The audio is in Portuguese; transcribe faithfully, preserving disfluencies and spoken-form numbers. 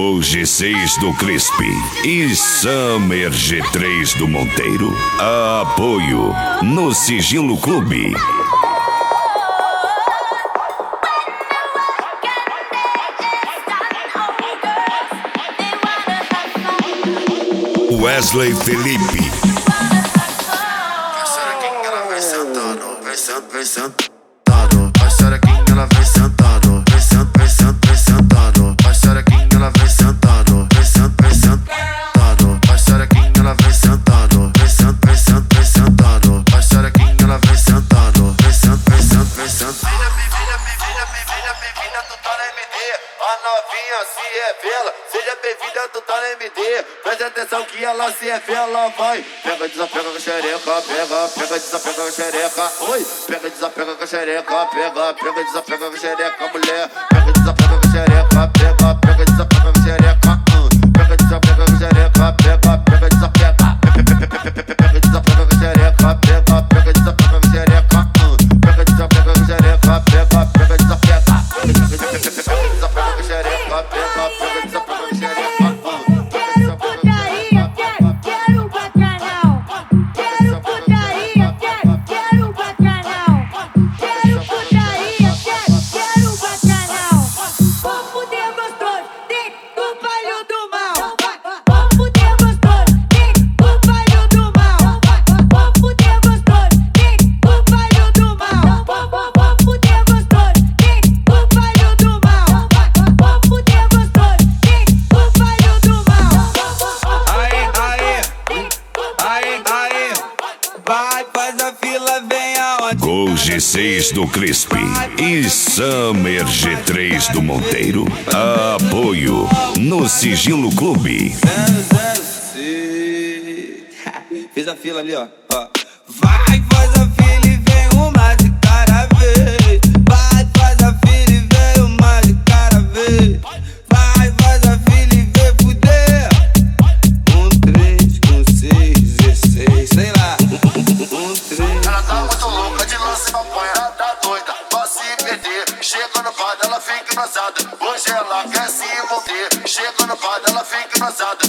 Gol G seis do Crispi e Summer G três do Monteiro. Apoio no Sigilo Clube. Wesley Felipe. Vai xerequinha, ela vem sentando, vem sentando, vem sentando. Vai xerequinha, ela vem sentando, vem sentando, vem sentando, vem sentando. Vai xerequinha, ela vem sentando, vem sentando, vem sentando. Vai xerequinha, ela vem sentando, vem sentando, vem sentando, vem sentando. Vai xerequinha, ela vem sentando, vem sentando, vem sentando, vem sentando. Filha, filha, filha, filha, bem-vinda, tu tá na M D. A novinha se revela, seja bem-vinda, tu tá na M D. Preste atenção que ela se revela, vai. Pega, desapega com a xereca, pega, pega, desapega com a xereca. Oi, pega, desapega com a xereca, pega, pega, desapega com a xereca, mulher. Pega, desapega com a xereca, pega, pega, desapega com a xereca. Pega, desapega com a xereca, pega, pega, desapega. Pega, desapega com a xereca, pega, pega, desapega com a xereca. Pega, desapega com a xereca, pega, pega, desapega. Desapega com a xereca, pega, pega, desapega com a xereca. Gol G seis do Crispi e Summer G três do Monteiro. Apoio no Sigilo Clube. Fiz a fila ali, ó. ó. Vai, faz a fila e vem uma de cada vez. Vai, faz a fila e vem uma de cada vez. Vai, faz a fila e vem fuder. Um, três, com seis, dezesseis, sei lá. Um, três. Ela tá muito louca de lance e maconha, ela tá doida pra se perder. Chega no bar, ela fica embrasada. Hoje ela quer se envolver. Chega no bar, ela fica embrasada.